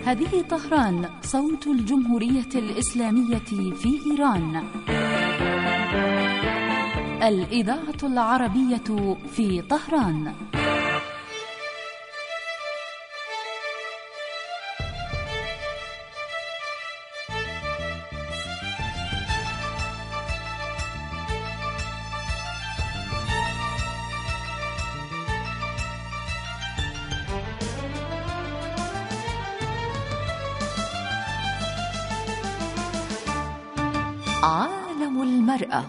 هذه طهران، صوت الجمهورية الإسلامية في إيران. الإذاعة العربية في طهران. عالم المرأة.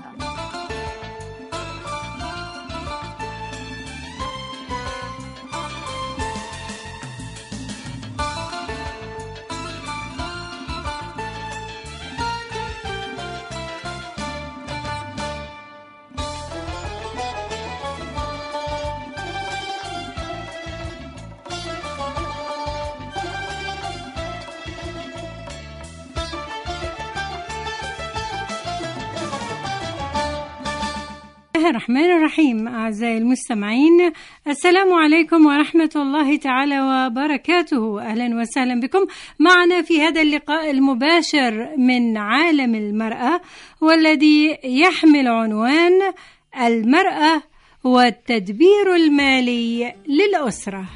الرحمن الرحيم. أعزائي المستمعين، السلام عليكم ورحمة الله تعالى وبركاته. أهلا وسهلا بكم معنا في هذا اللقاء المباشر من عالم المرأة، والذي يحمل عنوان المرأة والتدبير المالي للأسرة.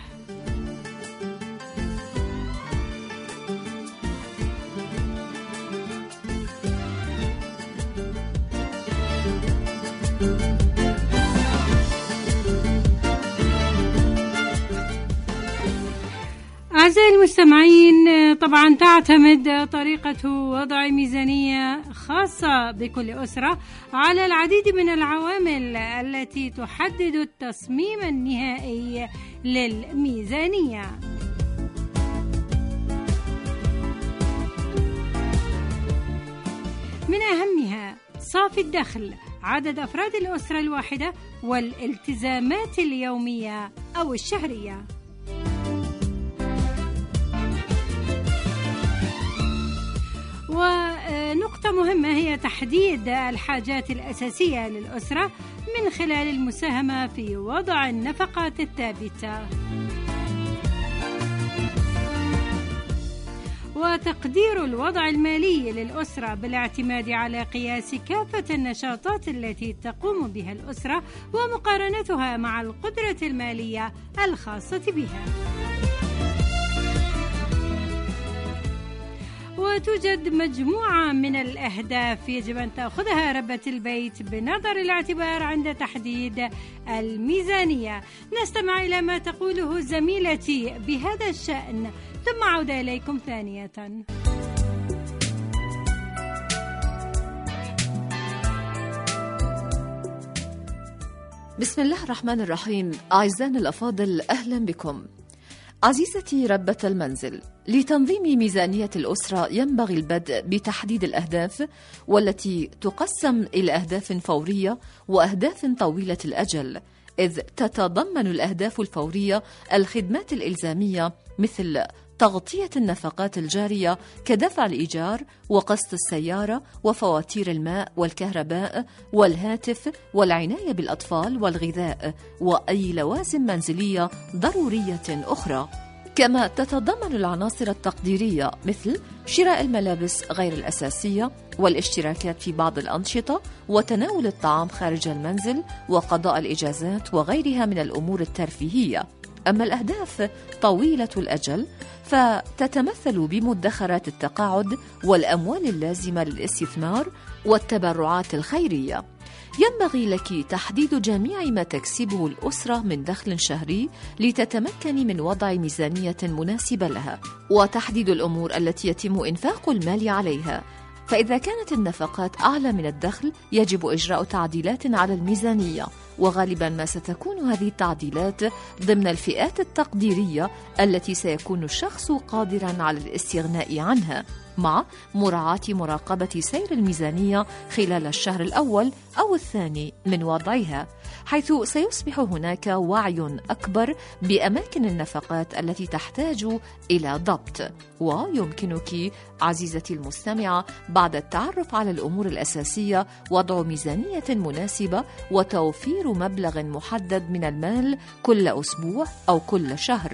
أعزائي المستمعين، طبعا تعتمد طريقة وضع ميزانية خاصة بكل أسرة على العديد من العوامل التي تحدد التصميم النهائي للميزانية. من أهمها صافي الدخل، عدد أفراد الأسرة الواحدة، والالتزامات اليومية أو الشهرية. ونقطة مهمة هي تحديد الحاجات الأساسية للأسرة من خلال المساهمة في وضع النفقات الثابتة، وتقدير الوضع المالي للأسرة بالاعتماد على قياس كافة النشاطات التي تقوم بها الأسرة ومقارنتها مع القدرة المالية الخاصة بها. وتوجد مجموعة من الأهداف يجب أن تأخذها ربة البيت بنظر الاعتبار عند تحديد الميزانية. نستمع إلى ما تقوله زميلتي بهذا الشأن، ثم أعود إليكم ثانية. بسم الله الرحمن الرحيم. أعزائنا الأفاضل، أهلا بكم. عزيزتي ربة المنزل، لتنظيم ميزانية الأسرة ينبغي البدء بتحديد الأهداف، والتي تقسم إلى أهداف فورية وأهداف طويلة الأجل، إذ تتضمن الأهداف الفورية الخدمات الإلزامية مثل تغطية النفقات الجارية كدفع الإيجار وقسط السيارة وفواتير الماء والكهرباء والهاتف والعناية بالأطفال والغذاء وأي لوازم منزلية ضرورية أخرى. كما تتضمن العناصر التقديرية مثل شراء الملابس غير الأساسية والاشتراكات في بعض الأنشطة وتناول الطعام خارج المنزل وقضاء الإجازات وغيرها من الأمور الترفيهية. أما الأهداف طويلة الأجل فتتمثل بمدخرات التقاعد والأموال اللازمة للاستثمار والتبرعات الخيرية. ينبغي لك تحديد جميع ما تكسبه الأسرة من دخل شهري لتتمكني من وضع ميزانية مناسبة لها، وتحديد الأمور التي يتم إنفاق المال عليها. فإذا كانت النفقات أعلى من الدخل يجب إجراء تعديلات على الميزانية، وغالبا ما ستكون هذه التعديلات ضمن الفئات التقديرية التي سيكون الشخص قادرا على الاستغناء عنها، مع مراعاة مراقبة سير الميزانية خلال الشهر الأول أو الثاني من وضعها، حيث سيصبح هناك وعي أكبر بأماكن النفقات التي تحتاج إلى ضبط. ويمكنك عزيزتي المستمعة بعد التعرف على الأمور الأساسية وضع ميزانية مناسبة وتوفير مبلغ محدد من المال كل أسبوع أو كل شهر،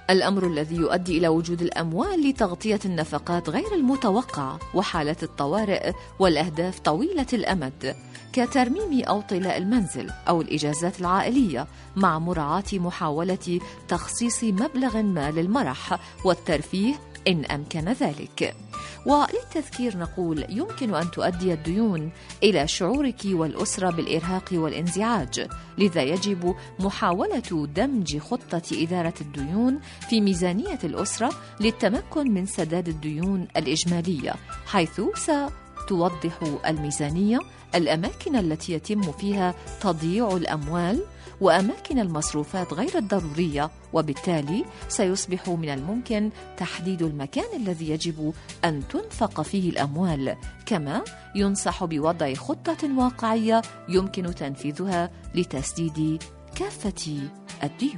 الأمر الذي يؤدي إلى وجود الأموال لتغطية النفقات غير المتوقعة وحالات الطوارئ والأهداف طويلة الأمد كترميم أو طلاء المنزل أو الإجازات العائلية، مع مراعاة محاولة تخصيص مبلغ ما للمرح والترفيه إن أمكن ذلك. وللتذكير نقول يمكن أن تؤدي الديون إلى شعورك والأسرة بالإرهاق والانزعاج، لذا يجب محاولة دمج خطة إدارة الديون في ميزانية الأسرة للتمكن من سداد الديون الإجمالية، حيث ستوضح الميزانية الأماكن التي يتم فيها تضييع الأموال وأماكن المصروفات غير الضرورية، وبالتالي سيصبح من الممكن تحديد المكان الذي يجب أن تنفق فيه الأموال، كما ينصح بوضع خطة واقعية يمكن تنفيذها لتسديد كافة الديون.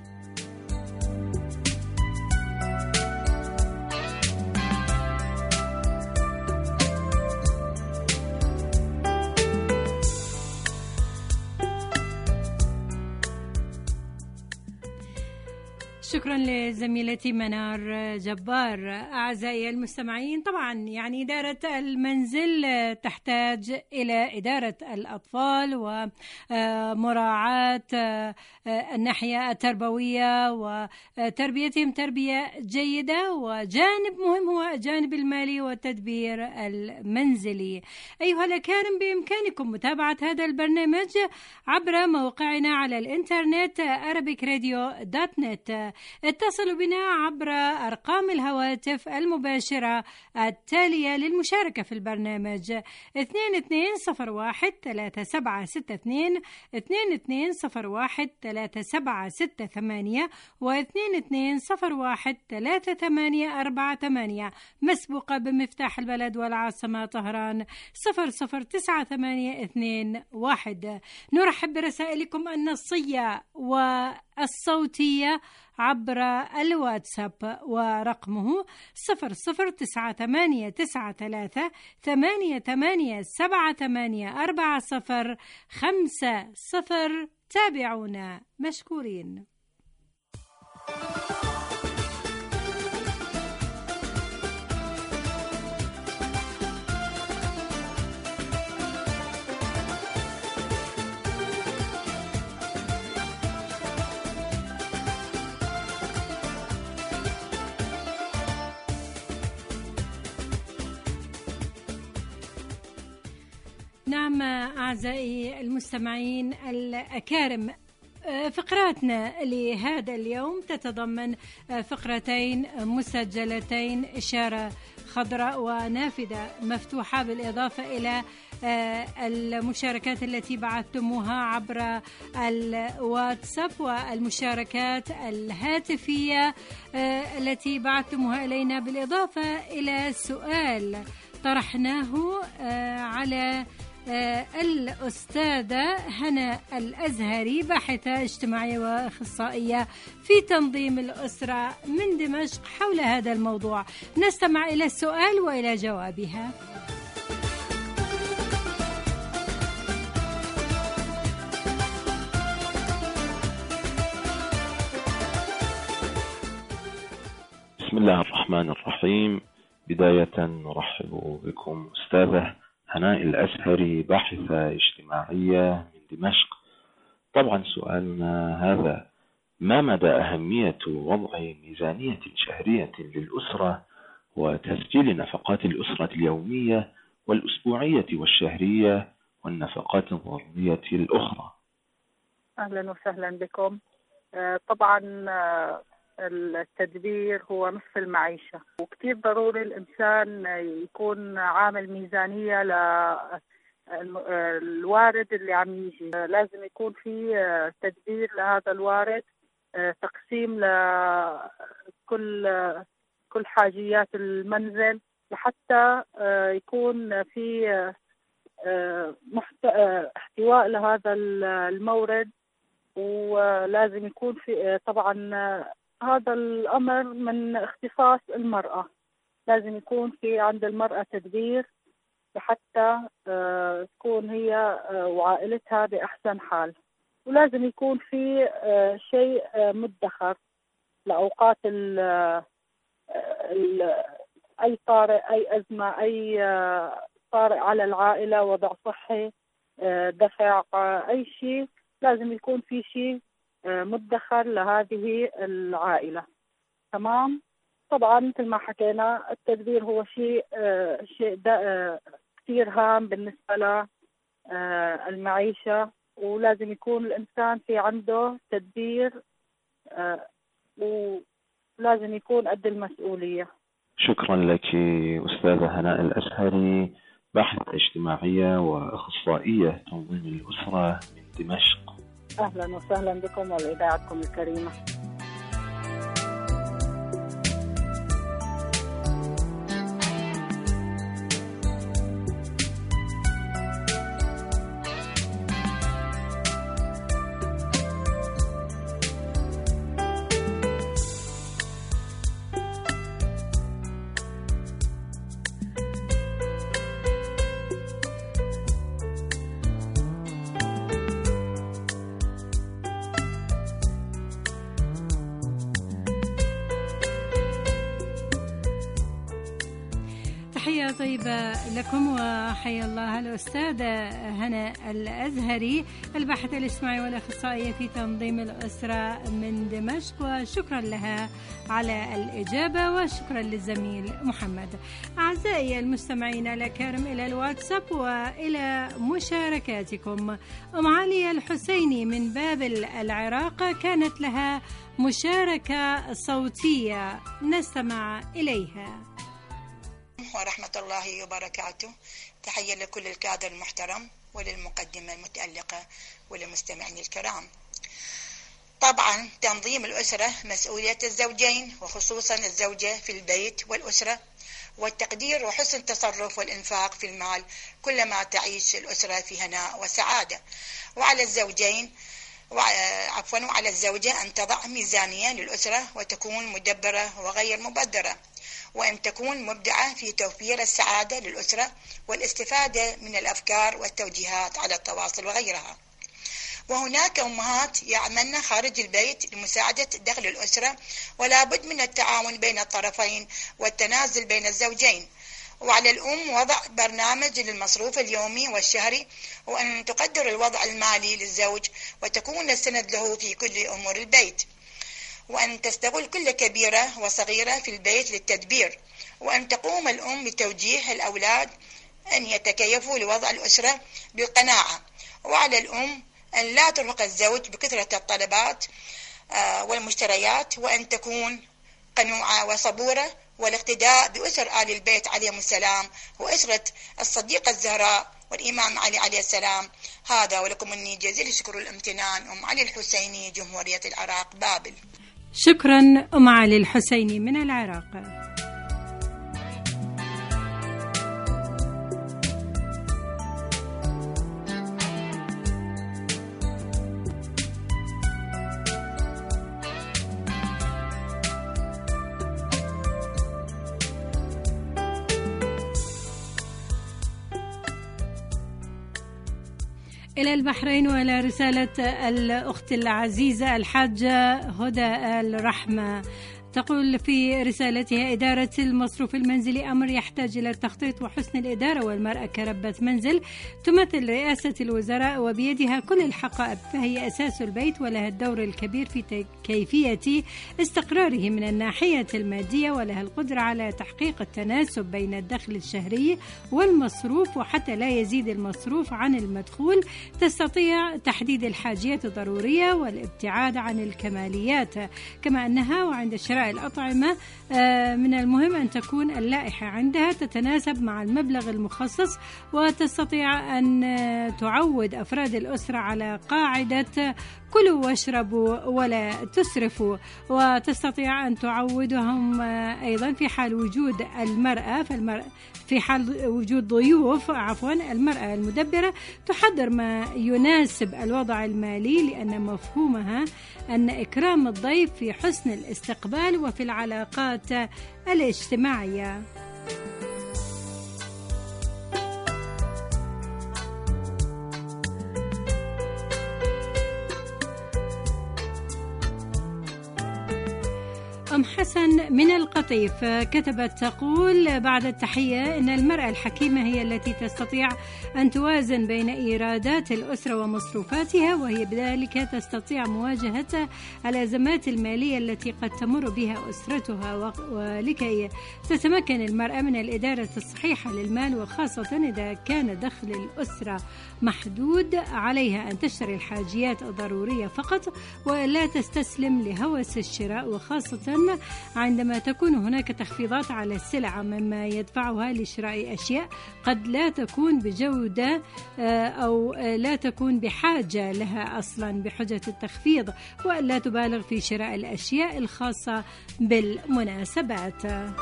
شكرا لزميلتي منار جبار. أعزائي المستمعين، طبعا يعني إدارة المنزل تحتاج إلى إدارة الأطفال ومراعاة الناحية التربوية وتربيتهم تربية جيدة، وجانب مهم هو الجانب المالي والتدبير المنزلي. أيها الأكارم، بإمكانكم متابعة هذا البرنامج عبر موقعنا على الإنترنت arabicradio.net. اتصلوا بنا عبر أرقام الهواتف المباشرة التالية للمشاركة في البرنامج: 2201-3762 2201-3768 و2201-3848، مسبوقة بمفتاح البلد والعاصمة طهران 009821. نرحب برسائلكم النصية والصوتية عبر الواتساب، ورقمه 009838784050. تابعونا مشكورين. نعم أعزائي المستمعين الأكارم، فقراتنا لهذا اليوم تتضمن فقرتين مسجلتين: إشارة خضراء ونافذة مفتوحة، بالإضافة إلى المشاركات التي بعثتموها عبر الواتساب والمشاركات الهاتفية التي بعثتموها إلينا، بالإضافة إلى سؤال طرحناه على الأستاذة هنا الأزهري، باحثة اجتماعية وأخصائية في تنظيم الأسرة من دمشق، حول هذا الموضوع. نستمع إلى السؤال وإلى جوابها. بسم الله الرحمن الرحيم. بداية نرحب بكم أستاذة هناء الأزهري، باحثة اجتماعية من دمشق. طبعا سؤالنا هذا: ما مدى أهمية وضع ميزانية شهرية للأسرة وتسجيل نفقات الأسرة اليومية والأسبوعية والشهرية والنفقات الضرورية الأخرى؟ أهلا وسهلا بكم. طبعا التدبير هو نصف المعيشة، وكتير ضروري الإنسان يكون عامل ميزانية للوارد اللي عم يجي. لازم يكون في تدبير لهذا الوارد، تقسيم لكل حاجيات المنزل، لحتى يكون في احتواء لهذا المورد. ولازم يكون في طبعا هذا الأمر من اختصاص المرأة، لازم يكون في عند المرأة تدبير لحتى تكون هي وعائلتها بأحسن حال. ولازم يكون في شيء مدخر لأوقات أي طارئ، أي أزمة، أي طارئ على العائلة، وضع صحي، دفع أي شيء، لازم يكون في شيء مدخر لهذه العائلة. تمام. طبعا مثل ما حكينا التدبير هو شيء كثير هام بالنسبة للمعيشة، ولازم يكون الإنسان في عنده تدبير، ولازم يكون قد المسؤولية. شكرا لك أستاذة هناء الأزهري، باحثة اجتماعية وأخصائية تنظيم الأسرة من دمشق. أهلا وسهلا بكم والإذاعتكم الكريمة. تحية طيبة لكم وحيا الله الأستاذة هناء الأزهري، الباحثة الاجتماعية والأخصائية في تنظيم الأسرة من دمشق، وشكرا لها على الإجابة، وشكرا للزميل محمد. أعزائي المستمعين الأكارم، إلى الواتساب وإلى مشاركاتكم. أم علي الحسيني من بابل العراق كانت لها مشاركة صوتية، نستمع إليها. ورحمة الله وبركاته. تحية لكل الكادر المحترم وللمقدمة المتألقة وللمستمعين الكرام. طبعا تنظيم الأسرة مسؤولية الزوجين، وخصوصا الزوجة في البيت والأسرة، والتقدير وحسن التصرف والإنفاق في المال كلما تعيش الأسرة في هناء وسعادة. وعلى الزوجين وعلى الزوجة أن تضع ميزانية للأسرة وتكون مدبرة وغير مبذرة، وأن تكون مبدعة في توفير السعادة للأسرة والاستفادة من الأفكار والتوجيهات على التواصل وغيرها. وهناك أمهات يعملن خارج البيت لمساعدة دخل الأسرة، ولا بد من التعاون بين الطرفين والتنازل بين الزوجين. وعلى الأم وضع برنامج للمصروف اليومي والشهري، وأن تقدر الوضع المالي للزوج وتكون السند له في كل أمور البيت، وأن تستغل كل كبيرة وصغيرة في البيت للتدبير، وأن تقوم الأم بتوجيه الأولاد أن يتكيفوا لوضع الأسرة بالقناعة. وعلى الأم أن لا ترهق الزوج بكثرة الطلبات والمشتريات، وأن تكون قنوعة وصبورة، والاقتداء بأسر آل البيت عليهم السلام وأسرة الصديقة الزهراء والإمام علي عليه السلام. هذا ولكم مني جزيل الشكر والامتنان. أم علي الحسيني، جمهورية العراق، بابل. شكرا أم علي الحسيني من العراق. إلى البحرين، وإلى رسالة الأخت العزيزة الحاجة هدى الرحمة، تقول في رسالتها: إدارة المصروف المنزلي أمر يحتاج إلى التخطيط وحسن الإدارة، والمرأة كربة منزل تمثل رئاسة الوزراء وبيدها كل الحقائب، فهي أساس البيت ولها الدور الكبير في كيفية استقراره من الناحية المادية، ولها القدرة على تحقيق التناسب بين الدخل الشهري والمصروف، وحتى لا يزيد المصروف عن المدخول تستطيع تحديد الحاجيات الضرورية والابتعاد عن الكماليات. كما أنها وعند شراء الأطعمة من المهم أن تكون اللائحة عندها تتناسب مع المبلغ المخصص، وتستطيع أن تعود أفراد الأسرة على قاعدة كلوا واشربوا ولا تسرفوا، وتستطيع أن تعودهم أيضا في حال وجود في حال وجود ضيوف المرأة المدبرة تحضر ما يناسب الوضع المالي، لأن مفهومها أن إكرام الضيف في حسن الاستقبال وفي العلاقات الاجتماعية. أم حسن من القطيف كتبت تقول بعد التحية إن المرأة الحكيمة هي التي تستطيع أن توازن بين إيرادات الأسرة ومصروفاتها، وهي بذلك تستطيع مواجهة الأزمات المالية التي قد تمر بها أسرتها، ولكي تتمكن المرأة من الإدارة الصحيحة للمال، وخاصة إذا كان دخل الأسرة محدود، عليها أن تشتري الحاجيات الضرورية فقط ولا تستسلم لهوس الشراء، وخاصة عندما تكون هناك تخفيضات على السلع، مما يدفعها لشراء أشياء قد لا تكون بجودة أو لا تكون بحاجة لها أصلا بحجة التخفيض، ولا تبالغ في شراء الأشياء الخاصة بالمناسبات.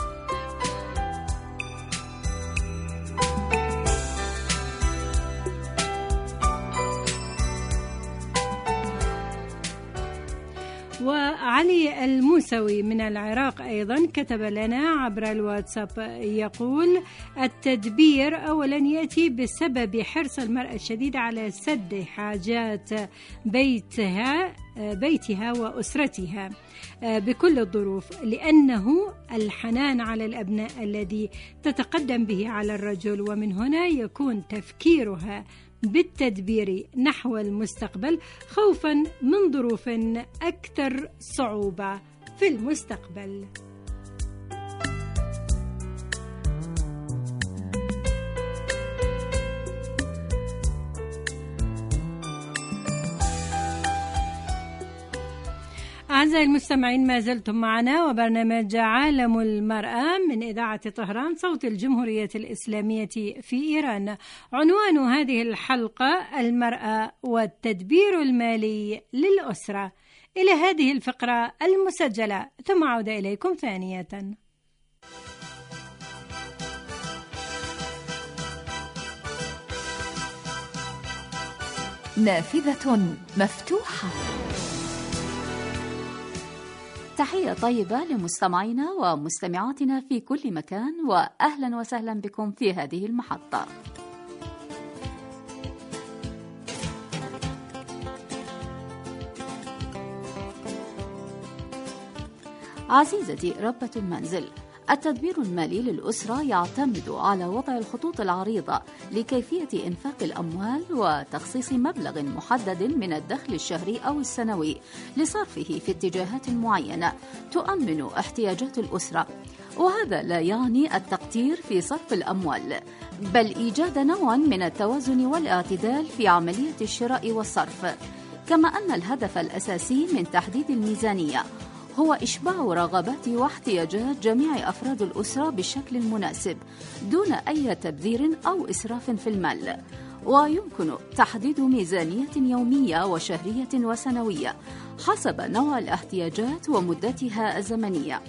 وعلي الموسوي من العراق أيضا كتب لنا عبر الواتساب يقول: التدبير أولا يأتي بسبب حرص المرأة الشديد على سد حاجات بيتها وأسرتها بكل الظروف، لأنه الحنان على الأبناء الذي تتقدم به على الرجل، ومن هنا يكون تفكيرها بالتدبير نحو المستقبل خوفا من ظروف أكثر صعوبة في المستقبل. أعزائي المستمعين، ما زلتم معنا وبرنامج عالم المرأة من إذاعة طهران صوت الجمهورية الإسلامية في إيران. عنوان هذه الحلقة: المرأة والتدبير المالي للأسرة. إلى هذه الفقرة المسجلة ثم عودة إليكم ثانية. نافذة مفتوحة. تحية طيبة لمستمعينا ومستمعاتنا في كل مكان، وأهلا وسهلا بكم في هذه المحطة. عزيزتي ربة المنزل، التدبير المالي للأسرة يعتمد على وضع الخطوط العريضة لكيفية إنفاق الأموال وتخصيص مبلغ محدد من الدخل الشهري أو السنوي لصرفه في اتجاهات معينة تؤمن احتياجات الأسرة، وهذا لا يعني التقتير في صرف الأموال، بل إيجاد نوع من التوازن والاعتدال في عملية الشراء والصرف، كما أن الهدف الأساسي من تحديد الميزانية هو إشباع رغبات واحتياجات جميع أفراد الأسرة بالشكل المناسب دون أي تبذير أو إسراف في المال. ويمكن تحديد ميزانية يومية وشهرية وسنوية حسب نوع الاحتياجات ومدتها الزمنية،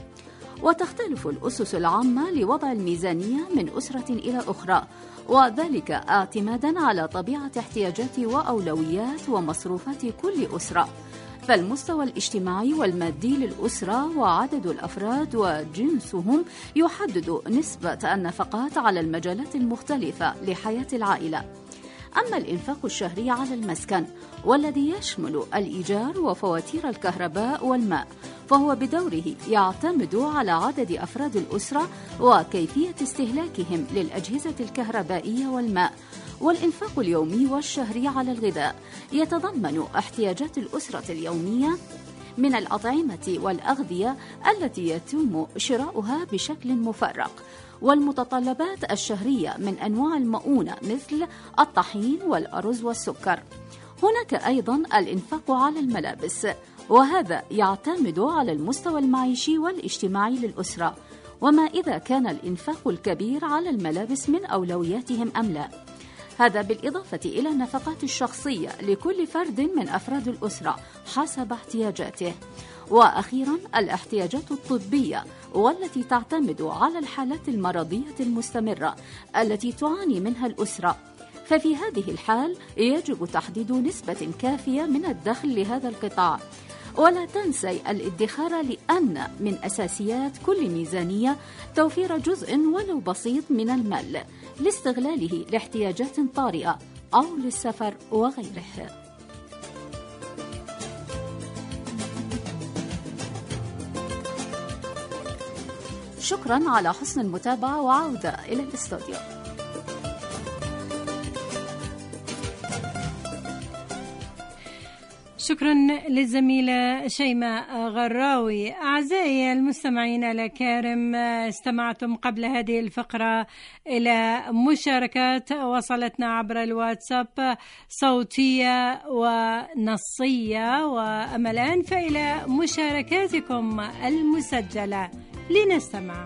وتختلف الأسس العامة لوضع الميزانية من أسرة إلى أخرى، وذلك اعتمادا على طبيعة احتياجات وأولويات ومصروفات كل أسرة، فالمستوى الاجتماعي والمادي للأسرة وعدد الأفراد وجنسهم يحدد نسبة النفقات على المجالات المختلفة لحياة العائلة. أما الإنفاق الشهري على المسكن والذي يشمل الإيجار وفواتير الكهرباء والماء، فهو بدوره يعتمد على عدد أفراد الأسرة وكيفية استهلاكهم للأجهزة الكهربائية والماء. والإنفاق اليومي والشهري على الغذاء يتضمن احتياجات الأسرة اليومية من الأطعمة والأغذية التي يتم شراؤها بشكل مفرق، والمتطلبات الشهرية من أنواع المؤونة مثل الطحين والأرز والسكر. هناك أيضا الإنفاق على الملابس، وهذا يعتمد على المستوى المعيشي والاجتماعي للأسرة، وما إذا كان الإنفاق الكبير على الملابس من أولوياتهم أم لا. هذا بالإضافة إلى النفقات الشخصية لكل فرد من أفراد الأسرة حسب احتياجاته. وأخيرا الاحتياجات الطبية، والتي تعتمد على الحالات المرضية المستمرة التي تعاني منها الأسرة، ففي هذه الحال يجب تحديد نسبة كافية من الدخل لهذا القطاع. ولا تنسي الادخار، لأن من أساسيات كل ميزانية توفير جزء ولو بسيط من المال لاستغلاله لاحتياجات طارئة أو للسفر وغيره. شكرا على حسن المتابعة، وعودة إلى الاستوديو. شكرا للزميلة شيماء غراوي. أعزائي المستمعين الكرام، استمعتم قبل هذه الفقرة إلى مشاركات وصلتنا عبر الواتساب صوتية ونصية، وأما الآن فإلى مشاركاتكم المسجلة لنستمع.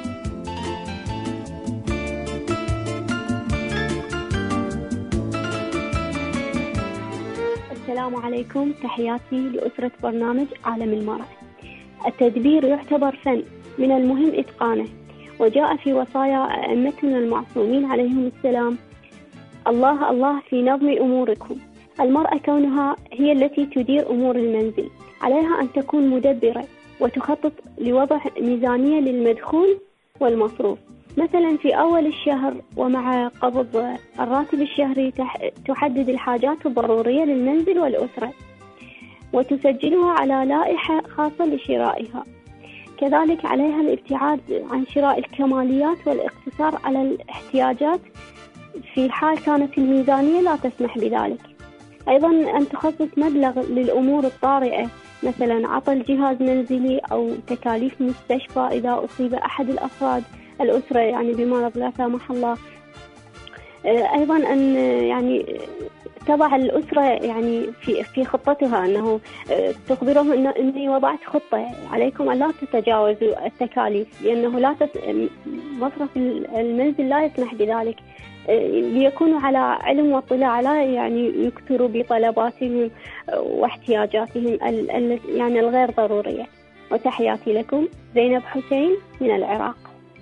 السلام عليكم، تحياتي لأسرة برنامج عالم المرأة. التدبير يعتبر فن من المهم إتقانه، وجاء في وصايا أئمتنا المعصومين عليهم السلام: الله الله في نظم أموركم. المرأة كونها هي التي تدير أمور المنزل، عليها أن تكون مدبرة وتخطط لوضع ميزانية للمدخول والمصروف. مثلا في أول الشهر ومع قبض الراتب الشهري تحدد الحاجات الضرورية للمنزل والأسرة وتسجلها على لائحة خاصة لشرائها. كذلك عليها الابتعاد عن شراء الكماليات والاقتصار على الاحتياجات في حال كانت الميزانية لا تسمح بذلك. أيضا أن تخصص مبلغ للأمور الطارئة، مثلا عطل جهاز منزلي أو تكاليف مستشفى إذا أصيب أحد الأفراد الأسرة يعني بمرض لا سامح الله. أيضا أن يعني تضع الأسرة يعني في خطتها، أنه تخبرهم أني وضعت خطة، عليكم أن لا تتجاوزوا التكاليف، لأنه مصرف المنزل لا يسمح بذلك، ليكونوا على علم واطلاع، لا يعني يكثروا بطلباتهم واحتياجاتهم يعني الغير ضرورية. وتحياتي لكم، زينب حسين من العراق.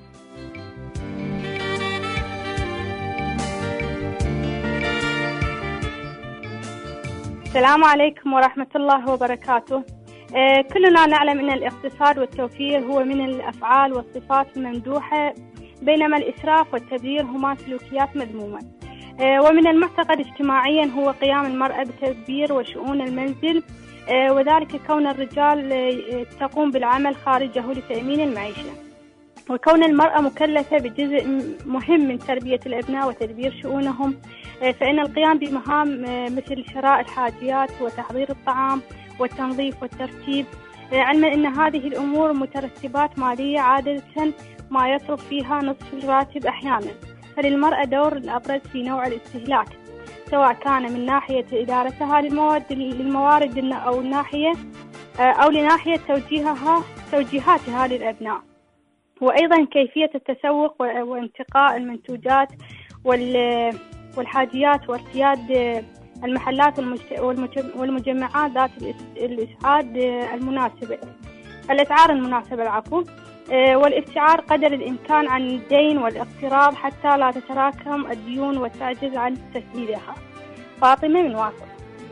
السلام عليكم ورحمة الله وبركاته. كلنا نعلم أن الاقتصاد والتوفير هو من الأفعال والصفات الممدوحة، بينما الإسراف والتبذير هما سلوكيات مذمومة. ومن المعتقد اجتماعيا هو قيام المرأة بتدبير وشؤون المنزل، وذلك كون الرجال تقوم بالعمل خارجه لتأمين المعيشة، وكون المرأة مكلفة بجزء مهم من تربية الأبناء وتدبير شؤونهم، فإن القيام بمهام مثل شراء الحاجيات وتحضير الطعام والتنظيف والترتيب، علما أن هذه الأمور مترتبات مالية عادة ما يصرف فيها نصف الراتب أحيانا. فللمرأة دور الأبرز في نوع الاستهلاك، سواء كان من ناحية إدارتها للموارد أو لناحية توجيهاتها للأبناء، وأيضا كيفية التسوق وانتقاء المنتوجات والحاجيات وارتياد المحلات والمجمعات ذات الأسعار المناسبة والابتعاد قدر الإمكان عن الدين والاقتراض حتى لا تتراكم الديون وتعجز عن تسديدها. فاطمة من واصل.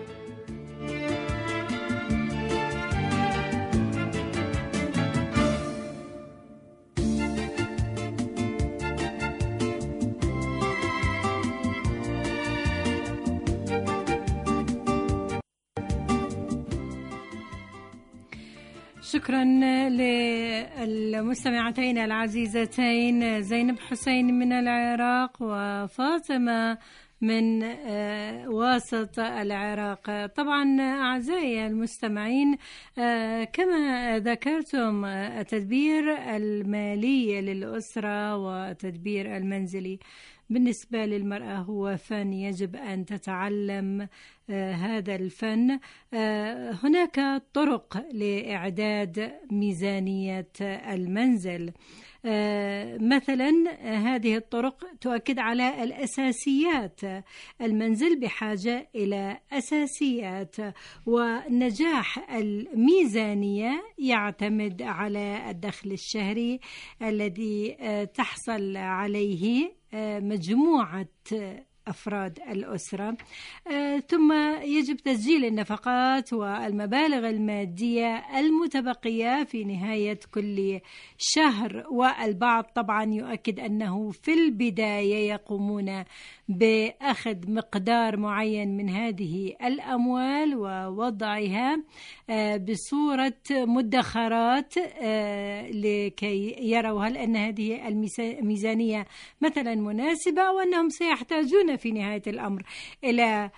شكرا للمستمعتين العزيزتين زينب حسين من العراق وفاطمة من وسط العراق. طبعا أعزائي المستمعين، كما ذكرتم التدبير المالي للأسرة والتدبير المنزلي بالنسبة للمرأة هو فن يجب أن تتعلم هذا الفن. هناك طرق لإعداد ميزانية المنزل، مثلا هذه الطرق تؤكد على الأساسيات. المنزل بحاجة إلى أساسيات، ونجاح الميزانية يعتمد على الدخل الشهري الذي تحصل عليه مجموعة أفراد الأسرة. ثم يجب تسجيل النفقات والمبالغ المادية المتبقية في نهاية كل شهر، والبعض طبعا يؤكد أنه في البداية يقومون بأخذ مقدار معين من هذه الأموال ووضعها بصورة مدخرات لكي يروا هل أن هذه الميزانية مثلا مناسبة، أو أنهم سيحتاجون في نهاية الأمر إلى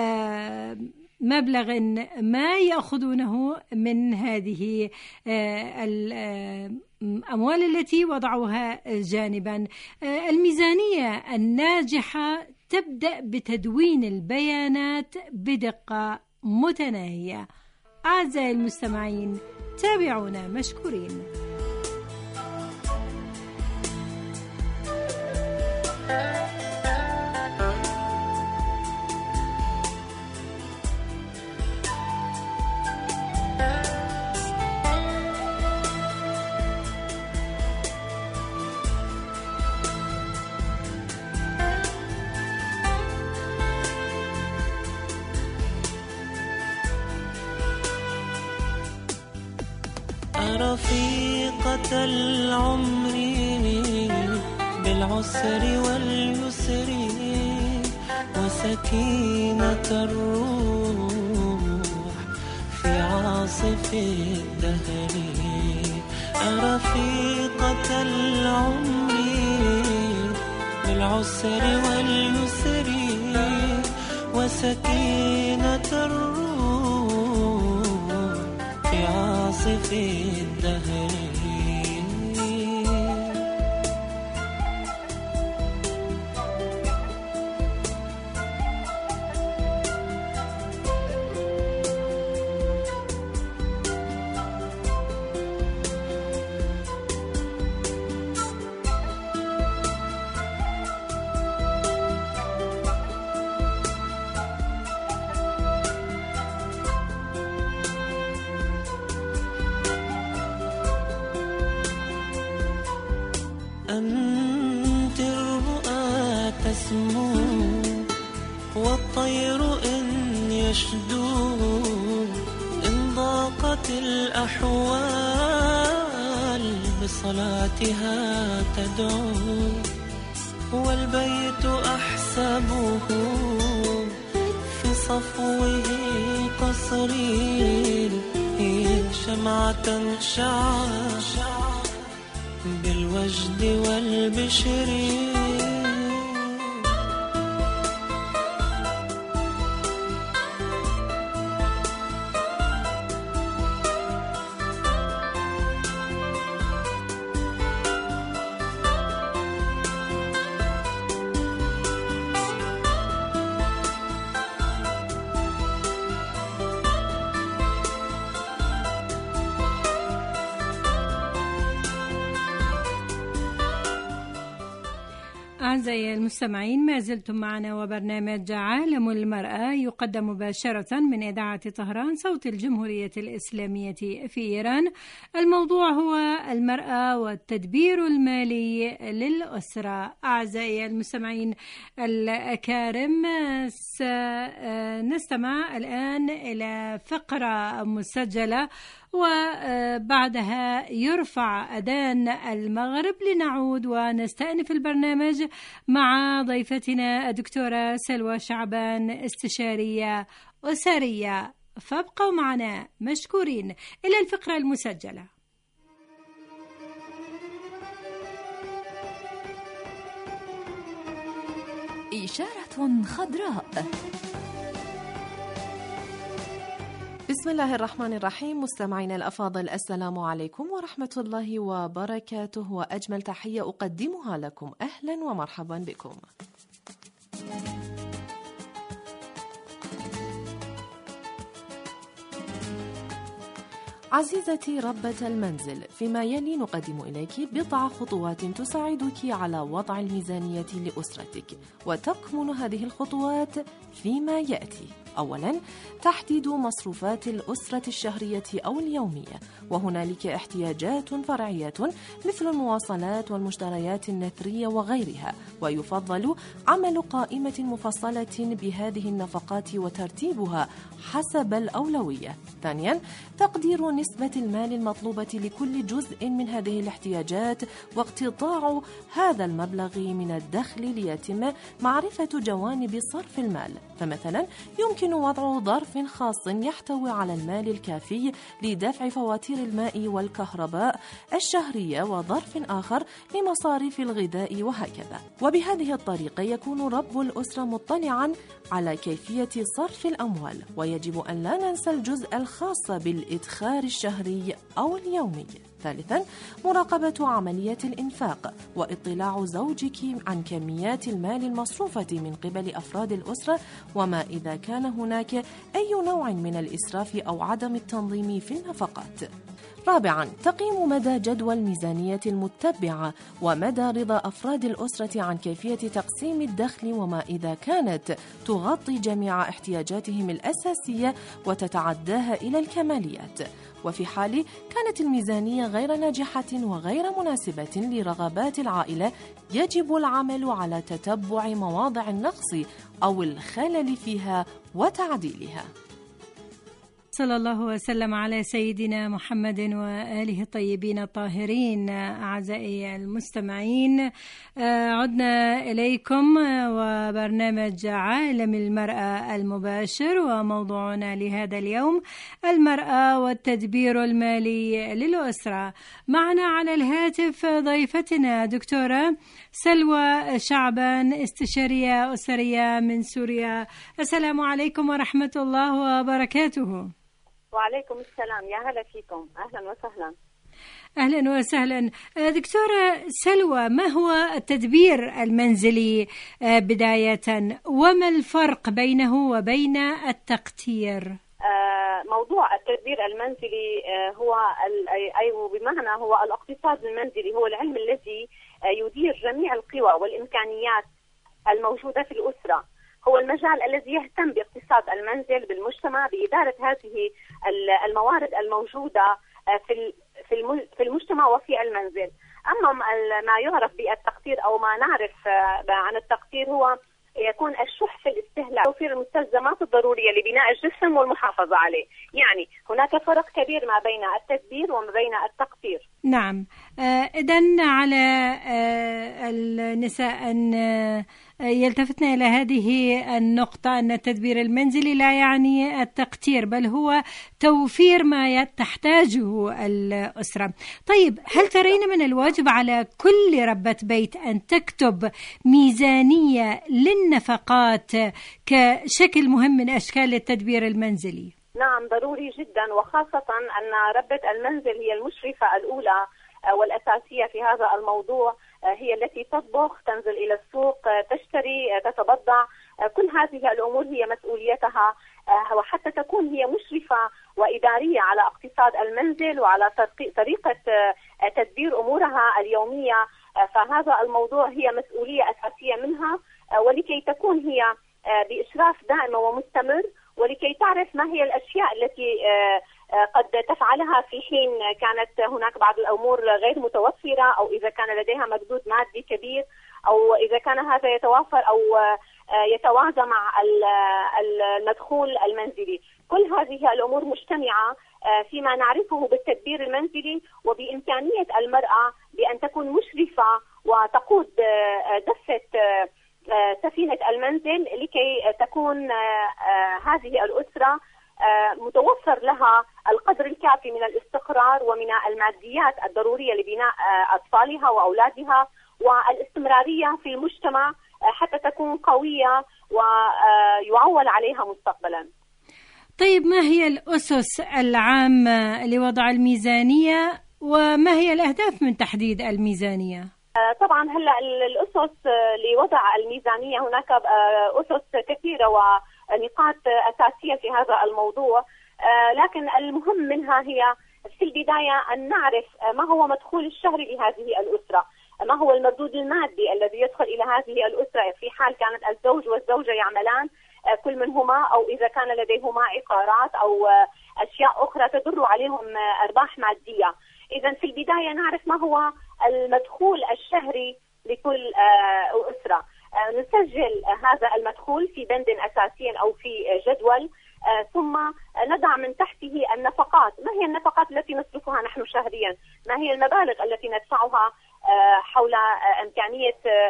مبلغ ما يأخذونه من هذه الأموال التي وضعوها جانبا. الميزانية الناجحة تبدأ بتدوين البيانات بدقة متناهية. أعزائي المستمعين، تابعونا مشكورين. رفيقة العمر بالعسر واليسر وسكينة الروح في عاصف الدهر. رفيقة العمر بالعسر واليسر وسكينة الروح في عاصف الدهر. أنت الرؤى تسمو والطير إن يشدو، إن ضاقت الأحوال بصلاتها تدعو، والبيت أحسبه في صفوه قصري شمعة شعر بالوجد والبشر. أعزائي المستمعين، ما زلتم معنا وبرنامج عالم المرأة يقدم مباشرة من إذاعة طهران صوت الجمهورية الإسلامية في إيران. الموضوع هو المرأة والتدبير المالي للأسرة. أعزائي المستمعين الأكارم، سنستمع الآن إلى فقرة مسجلة وبعدها يرفع أذان المغرب لنعود ونستأنف البرنامج مع ضيفتنا الدكتورة سلوى شعبان، استشارية أسرية. فابقوا معنا مشكورين إلى الفقرة المسجلة. إشارة خضراء. بسم الله الرحمن الرحيم. مستمعينا الأفاضل، السلام عليكم ورحمة الله وبركاته، وأجمل تحية أقدمها لكم. أهلا ومرحبا بكم. عزيزتي ربة المنزل، فيما يلي نقدم إليك بضع خطوات تساعدك على وضع الميزانية لأسرتك، وتكمن هذه الخطوات فيما يأتي. أولاً، تحديد مصروفات الأسرة الشهرية أو اليومية، وهنالك احتياجات فرعية مثل المواصلات والمشتريات النثرية وغيرها، ويفضل عمل قائمة مفصلة بهذه النفقات وترتيبها حسب الأولوية. ثانياً، تقدير نسبة المال المطلوبة لكل جزء من هذه الاحتياجات واقتطاع هذا المبلغ من الدخل ليتم معرفة جوانب صرف المال. فمثلاً يمكن وضع ظرف خاص يحتوي على المال الكافي لدفع فواتير الماء والكهرباء الشهرية، وظرف آخر لمصاريف الغذاء، وهكذا. وبهذه الطريقة يكون رب الأسرة مطلعاً على كيفية صرف الأموال. ويجب أن لا ننسى الجزء الخاص بالإدخار الشهري أو اليومي. ثالثاً، مراقبة عملية الإنفاق واطلاع زوجك عن كميات المال المصروفة من قبل أفراد الأسرة، وما إذا كان هناك أي نوع من الإسراف أو عدم التنظيم في النفقات. رابعاً، تقييم مدى جدوى الميزانية المتبعة ومدى رضا أفراد الأسرة عن كيفية تقسيم الدخل، وما إذا كانت تغطي جميع احتياجاتهم الأساسية وتتعداها إلى الكماليات. وفي حال كانت الميزانية غير ناجحة وغير مناسبة لرغبات العائلة، يجب العمل على تتبع مواضع النقص أو الخلل فيها وتعديلها. صلى الله وسلم على سيدنا محمد وآله الطيبين الطاهرين. أعزائي المستمعين، عدنا إليكم وبرنامج عالم المرأة المباشر، وموضوعنا لهذا اليوم المرأة والتدبير المالي للأسرة. معنا على الهاتف ضيفتنا دكتورة سلوى شعبان، استشارية أسرية من سوريا. السلام عليكم ورحمة الله وبركاته. وعليكم السلام، يا هلا فيكم، أهلا وسهلا. أهلا وسهلا دكتورة سلوى، ما هو التدبير المنزلي بداية، وما الفرق بينه وبين التقتير؟ موضوع التدبير المنزلي هو بمعنى هو الاقتصاد المنزلي، هو العلم الذي يدير جميع القوى والإمكانيات الموجودة في الأسرة. هو المجال الذي يهتم باقتصاد المنزل بالمجتمع، بإدارة هذه الموارد الموجودة في المجتمع وفي المنزل. أما ما يعرف بالتقتير أو ما نعرف عن التقتير هو يكون الشح في الاستهلاك، توفير المستلزمات الضرورية لبناء الجسم والمحافظة عليه. يعني هناك فرق كبير ما بين التدبير وما بين التقتير. نعم. إذن على النساء أن يلتفتنا إلى هذه النقطة، أن التدبير المنزلي لا يعني التقتير، بل هو توفير ما تحتاجه الأسرة. طيب، هل ترين من الواجب على كل ربة بيت أن تكتب ميزانية للنفقات كشكل مهم من أشكال التدبير المنزلي؟ نعم، ضروري جدا، وخاصة أن ربة المنزل هي المشرفة الأولى والأساسية في هذا الموضوع. هي التي تطبخ، تنزل إلى السوق، تشتري، تتبضع، كل هذه الأمور هي مسؤوليتها، وحتى تكون هي مشرفة وإدارية على اقتصاد المنزل وعلى طريقة تدبير أمورها اليومية. فهذا الموضوع هي مسؤولية أساسية منها، ولكي تكون هي بإشراف دائم ومستمر، ولكي تعرف ما هي الأشياء التي قد تفعلها في حين كانت هناك بعض الأمور غير متوفرة، أو إذا كان لديها مردود مادي كبير، أو إذا كان هذا يتوافر أو يتوازى مع المدخول المنزلي. كل هذه الأمور مجتمعة فيما نعرفه بالتدبير المنزلي، وبإمكانية المرأة بأن تكون مشرفة وتقود دفة سفينة المنزل لكي تكون هذه الأسرة متوفر لها القدر الكافي من الاستقرار ومن الماديات الضرورية لبناء أطفالها وأولادها، والاستمرارية في المجتمع حتى تكون قوية ويعول عليها مستقبلا. طيب، ما هي الأسس العامة لوضع الميزانية، وما هي الأهداف من تحديد الميزانية؟ طبعا هلا الأسس لوضع الميزانية هناك أسس كثيرة ونقاط أساسية في هذا الموضوع، لكن المهم منها هي في البداية أن نعرف ما هو مدخول الشهري لهذه الأسرة، ما هو المردود المادي الذي يدخل إلى هذه الأسرة في حال كانت الزوج والزوجة يعملان كل منهما، أو إذا كان لديهما عقارات أو أشياء أخرى تدر عليهم أرباح مادية. إذا في البداية نعرف ما هو المدخول الشهري لكل أسرة، نسجل هذا المدخول في بند أساسي أو في جدول، ثم نضع من تحته النفقات. ما هي النفقات التي نصرفها نحن شهريا؟ ما هي المبالغ التي ندفعها حول إمكانية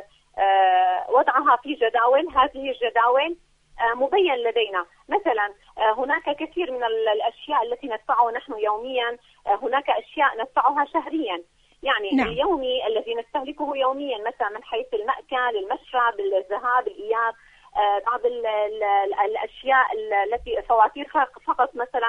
وضعها في جداول؟ هذه الجداول مبين لدينا. مثلا هناك كثير من الأشياء التي ندفعها نحن يوميا، هناك أشياء ندفعها شهريا، يعني نعم. اليومي الذي نستهلكه يوميا، مثلا من حيث المأكل، المشرب، الذهاب، الإياب، بعض الأشياء التي فواتير فقط، مثلا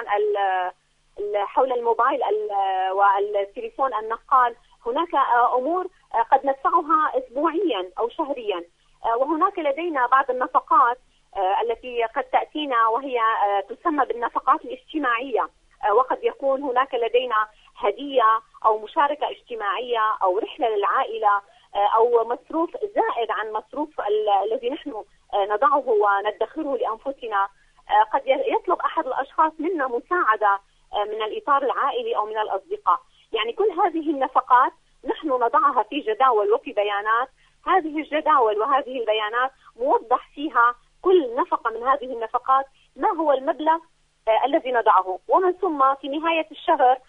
حول الموبايل والتليفون النقال. هناك أمور قد ندفعها أسبوعيا أو شهريا، وهناك لدينا بعض النفقات التي قد تأتينا وهي تسمى بالنفقات الاجتماعية، وقد يكون هناك لدينا هدية أو مشاركة اجتماعية أو رحلة للعائلة أو مصروف زائد عن مصروف الذي نحن نضعه وندخره لأنفسنا. قد يطلب أحد الأشخاص منا مساعدة من الإطار العائلي أو من الأصدقاء. يعني كل هذه النفقات نحن نضعها في جداول وفي بيانات. هذه الجداول وهذه البيانات موضح فيها كل نفقة من هذه النفقات ما هو المبلغ الذي نضعه، ومن ثم في نهاية الشهر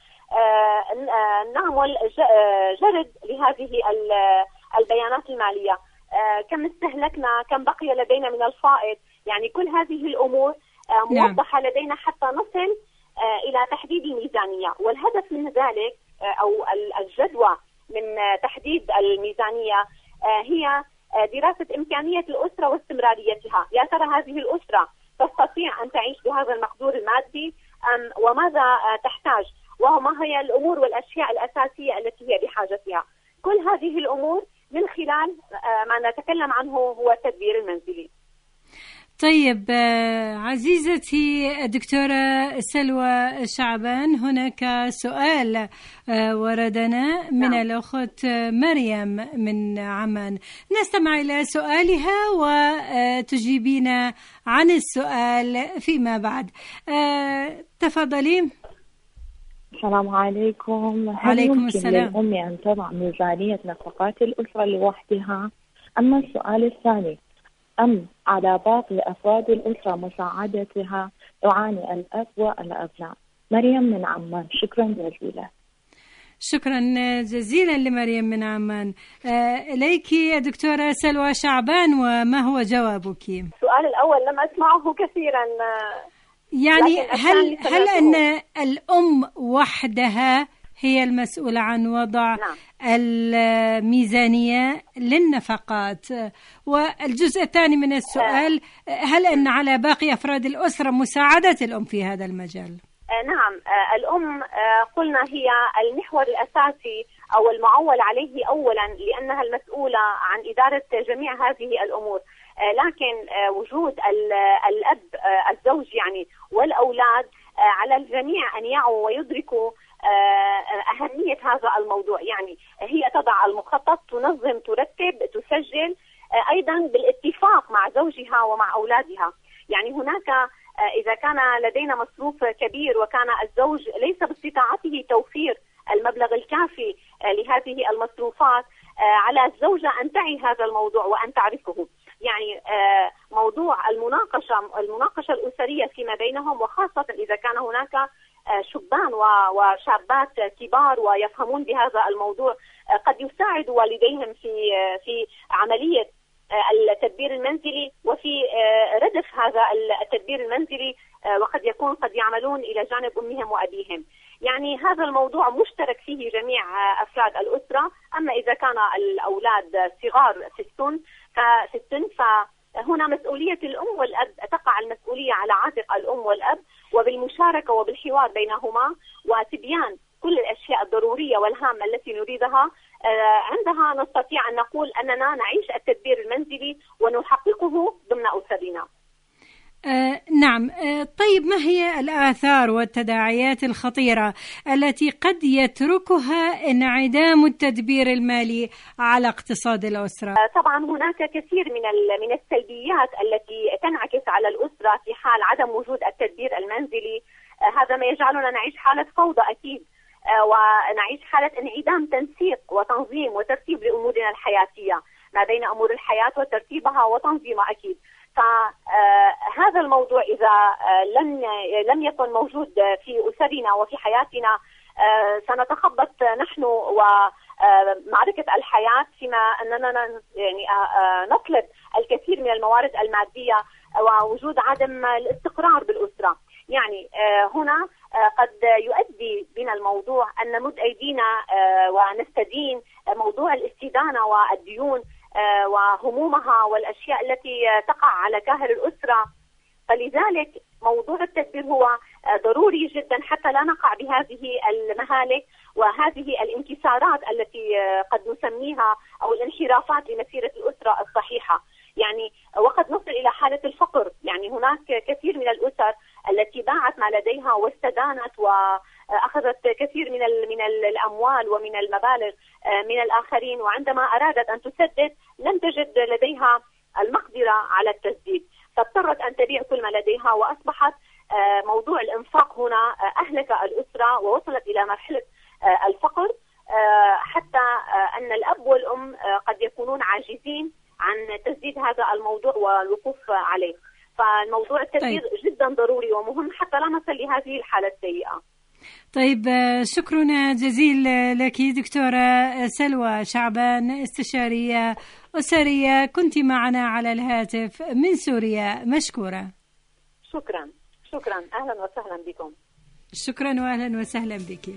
نعمل جرد لهذه البيانات المالية، كم استهلكنا، كم بقي لدينا من الفائض. يعني كل هذه الأمور موضحة لدينا حتى نصل إلى تحديد الميزانية. والهدف من ذلك أو الجدوى من تحديد الميزانية هي دراسة إمكانية الأسرة واستمراريتها. يا ترى هذه الأسرة تستطيع أن تعيش بهذا المقدور المادي وماذا تحتاج، وما هي الأمور والأشياء الأساسية التي هي بحاجتها. كل هذه الأمور من خلال ما نتكلم عنه هو التدبير المنزلي. طيب عزيزتي دكتورة سلوى شعبان، هناك سؤال وردنا من الأخت مريم من عمان، نستمع إلى سؤالها وتجيبين عن السؤال فيما بعد. تفضلي. السلام عليكم. عليكم السلام. للأم أن تضع ميزانية نفقات الأسرة لوحدها؟ أما السؤال الثاني، أم على باقي أفراد الأسرة مساعدتها يعاني الأب والأبناء؟ مريم من عمان. شكرا جزيلا. شكرا جزيلا لمريم من عمان. إليك يا دكتورة سلوى شعبان، وما هو جوابك؟ السؤال الأول لم أسمعه كثيرا. يعني هل أن الأم وحدها هي المسؤولة عن وضع الميزانية للنفقات؟ والجزء الثاني من السؤال، هل أن على باقي أفراد الأسرة مساعدة الأم في هذا المجال؟ نعم، الأم قلنا هي المحور الأساسي أو المعول عليه أولا، لأنها المسؤولة عن إدارة جميع هذه الأمور. لكن وجود الأب الزوج يعني والأولاد على الجميع أن يعوا ويدركوا أهمية هذا الموضوع. يعني هي تضع المخطط، تنظم، ترتب، تسجل، أيضا بالاتفاق مع زوجها ومع أولادها. يعني هناك إذا كان لدينا مصروف كبير وكان الزوج ليس باستطاعته توفير المبلغ الكافي لهذه المصروفات، على الزوجة أن تعي هذا الموضوع وأن تعرفه. يعني موضوع المناقشة الأسرية فيما بينهم، وخاصة إذا كان هناك شبان وشابات كبار ويفهمون بهذا الموضوع، قد يساعد والديهم في عملية التدبير المنزلي وفي ردف هذا التدبير المنزلي، وقد يكون قد يعملون إلى جانب أمهم وأبيهم. يعني هذا الموضوع مشترك فيه جميع أفراد الأسرة. أما إذا كان الأولاد صغار في السن فهنا مسؤولية الأم والأب، تقع المسؤولية على عاتق الأم والأب، وبالمشاركة وبالحوار بينهما وتبيان كل الأشياء الضرورية والهامة التي نريدها. عندها نستطيع أن نقول أننا نعيش التدبير المنزلي ونحققه ضمن أسرنا. نعم. طيب، ما هي الآثار والتداعيات الخطيرة التي قد يتركها انعدام التدبير المالي على اقتصاد الأسرة؟ طبعا هناك كثير من السلبيات التي تنعكس على الأسرة في حال عدم وجود التدبير المنزلي. هذا ما يجعلنا نعيش حالة فوضى أكيد، ونعيش حالة انعدام تنسيق وتنظيم وترتيب لأمورنا الحياتية ما بين أمور الحياة وترتيبها وتنظيمها أكيد. فهذا الموضوع إذا لم يكن موجود في أسرنا وفي حياتنا، سنتخبط نحن ومعركة الحياة فيما أننا يعني نطلب الكثير من الموارد المادية ووجود عدم الاستقرار بالأسرة. يعني هنا قد يؤدي بنا الموضوع أن نمد أيدينا ونستدين موضوع الاستدانة والديون وهمومها والأشياء التي تقع على كاهل الأسرة. فلذلك موضوع التدبير هو ضروري جدا حتى لا نقع بهذه المهالك وهذه الانكسارات التي قد نسميها أو الانحرافات لمسيرة الأسرة الصحيحة. يعني وقد نصل إلى حالة الفقر. يعني هناك كثير من الأسر التي باعت ما لديها واستدانت وأخذت كثير من الأموال ومن المبالغ من الآخرين، وعندما أرادت أن تسدد لم تجد لديها المقدرة على التسديد، فاضطرت أن تبيع كل ما لديها، وأصبحت موضوع الإنفاق هنا أهلك الأسرة ووصلت إلى مرحلة الفقر، حتى أن الأب والأم قد يكونون عاجزين عن تسديد هذا الموضوع والوقوف عليه. فالموضوع التدبير جدا ضروري ومهم حتى لا نصل لهذه الحالة السيئة. طيب، شكرا جزيل لك دكتورة سلوى شعبان، استشارية أسرية، كنت معنا على الهاتف من سوريا. مشكورة. شكرا. أهلا وسهلا بكم. شكرا وأهلا وسهلا بك.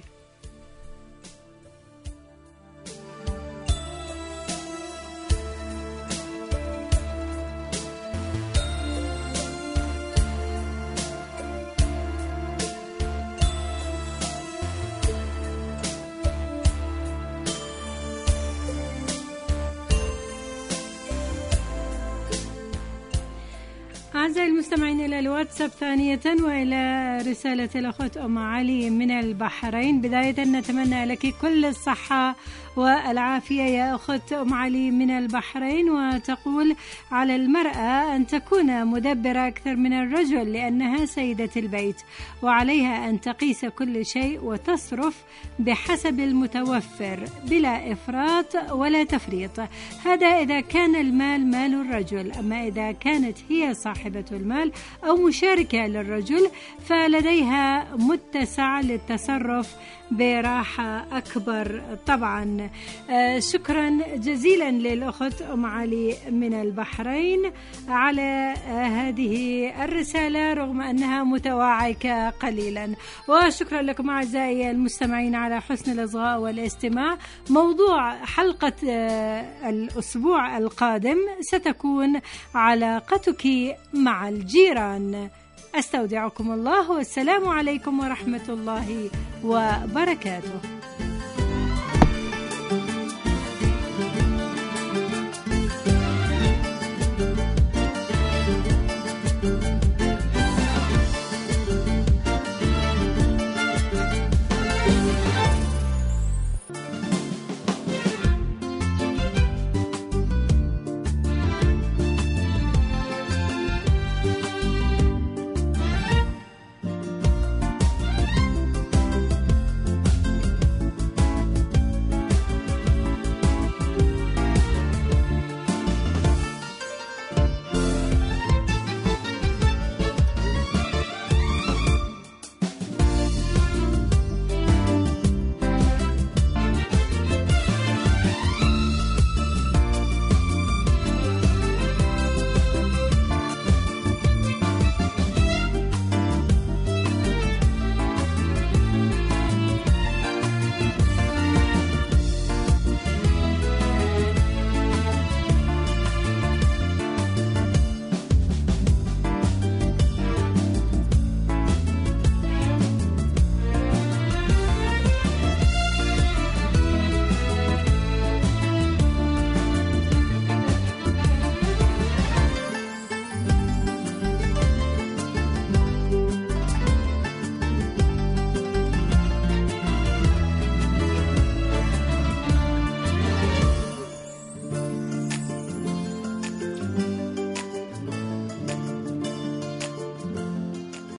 أعزائي المستمعين، إلى الواتساب ثانية وإلى رسالة الأخت أم علي من البحرين. بداية نتمنى لك كل الصحة والعافية يا أخت أم علي من البحرين، وتقول على المرأة أن تكون مدبرة أكثر من الرجل لأنها سيدة البيت، وعليها أن تقيس كل شيء وتصرف بحسب المتوفر بلا إفراط ولا تفريط. هذا إذا كان المال مال الرجل، أما إذا كانت هي صاحبة المال أو مشاركة للرجل فلديها متسع للتصرف براحة أكبر طبعا. شكرا جزيلا للأخت أم علي من البحرين على هذه الرسالة رغم أنها متواعكة قليلا. وشكرا لكم أعزائي المستمعين على حسن الإصغاء والاستماع. موضوع حلقة الأسبوع القادم ستكون علاقتك مع الجيران. أستودعكم الله والسلام عليكم ورحمة الله وبركاته.